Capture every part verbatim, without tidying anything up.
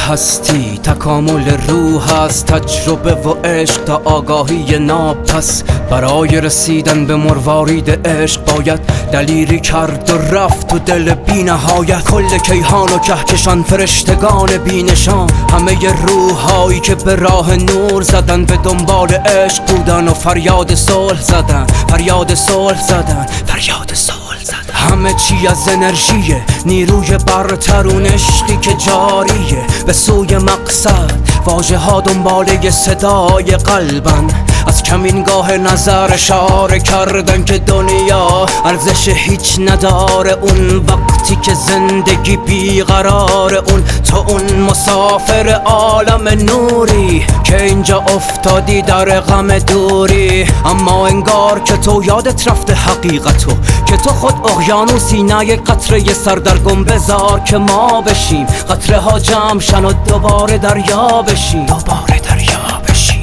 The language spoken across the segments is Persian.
هستی تکامل روح است، تجربه و عشق تا آگاهی ناب. پس برای رسیدن به مروارید عشق باید دلیری کرد و رفت و دل بی نهایت. کل کیهان و کهکشان فرشتگان بی نشان، همه روحایی که به راه نور زدن، به دنبال عشق بودن و فریاد صلح زدن، فریاد صلح زدن، فریاد صلح زدن. همه چی از انرژیه، نیروی برترون عشقی که جاریه به سوی مقصد. واژه ها دنباله صدای قلبن، از کمینگاه نظر اشاره کردن که دنیا ارزش هیچ نداره. اون وقتی که زندگی بیقرار، اون تو اون مسافر عالم نوری که اینجا افتادی در غم دوری. اما انگار که تو یادت رفته حقیقتو، که تو خود اقیانوسی نه یک قطره سردرگم. بذار که ما بشیم قطره ها جمع شن و دوباره دریا بشیم، دوباره دریا بشیم.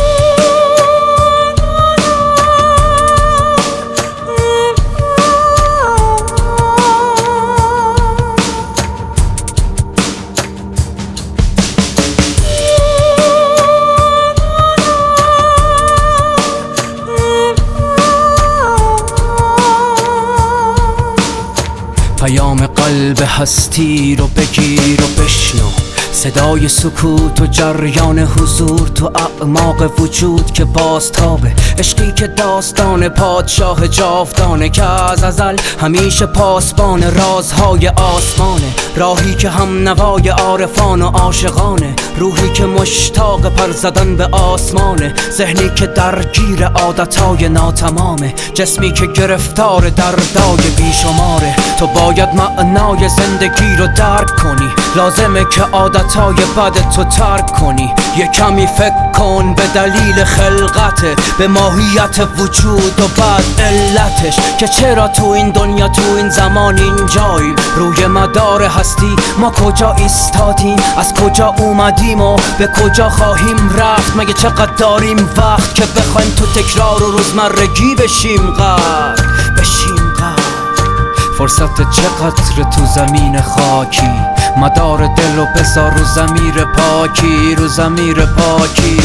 پیام قلب هستی رو بگیر و بشنو، صدای سکوت و جریان حضور تو اعماق وجود که بازتابه. عشقی که داستان پادشاه جاودانه، که از ازل همیشه پاسبان رازهای آسمانه. راهی که هم نوای عارفان و عاشقانه، روحی که مشتاق پر زدن به آسمانه. ذهنی که درگیر عادتهای ناتمامه، جسمی که گرفتار دردای بیشماره. تو باید معنای زندگی رو درک کنی، لازمه که عادتهای بد تو ترک کنی. یه کمی فکر کن به دلیل خلقته، به ماهیت وجود و بعد علتش، که چرا تو این دنیا تو این زمان اینجاییم. روی مدار هستی ما کجا ایستادیم، از کجا اومدیم و به کجا خواهیم رفت. مگه چقدر داریم وقت که بخوایم تو تکرار و روزمرگی بشیم غرق، بشیم غرق. فرصت چقدر تو زمین خاکی، مدار دل رو بذار رو ضمیر پاکی، رو ضمیر پاکی.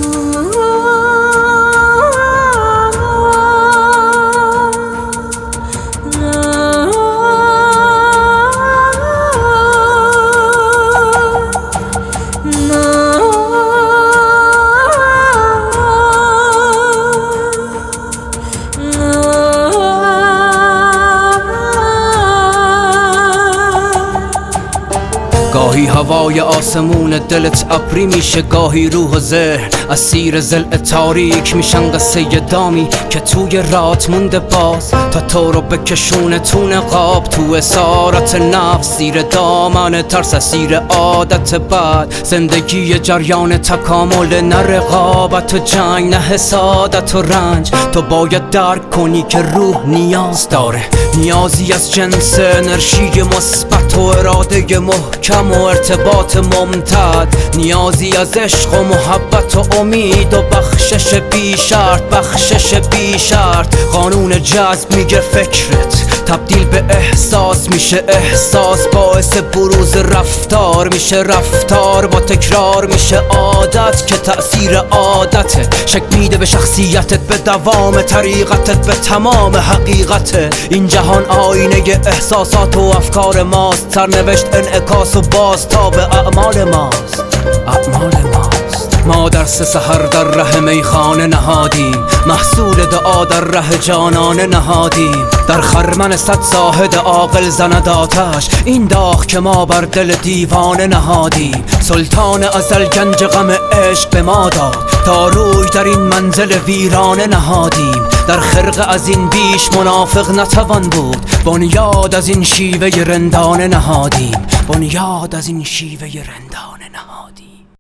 گاهی هوای آسمون دلت ابری میشه، گاهی روح و ذهن اسیر ضلع تاریک میشن. قصه دامی که توی رات مونده باز، تا تو رو بکشونه تو نقاب، تو اسارت نفس، زیر دامن ترس، اسیر عادت بد. زندگی جریان تکامل، نه رقابت و جنگ، نه حسادت و رنج. تو باید درک کنی که روح نیاز داره، نیازی از جنس انرژی مثبت و اراده محکم و ارتباط ممتد. نیازی از عشق و محبت و امید و بخشش بی شرط، بخشش بی شرط. قانون جذب میگه فکرت تبدیل به احساس میشه، احساس باعث بروز رفتار میشه، رفتار با تکرار میشه عادت، که تأثیر عادته شکل میده به شخصیتت، به دوام طریقتت، به تمام حقیقته. این جهان آینه احساسات و افکار ماست، سرنوشت انعکاس و بازتاب اعمال ماست، اعمال ماست. ما در سه سحر در ره میخانه نهادیم، محصول دعا در ره جانانه نهادیم. در خرمن صد زاهد عاقل زند آتش، این داغ که ما بر دل دیوانه نهادیم. سلطان ازل گنج غم عشق به ما داد، تا روی در این منزل ویرانه نهادیم. در خرقه از این بیش منافق نتوان بود، بنیاد از این شیوه رندانه نهادیم، بنیاد از این شیوه رندانه نهادیم.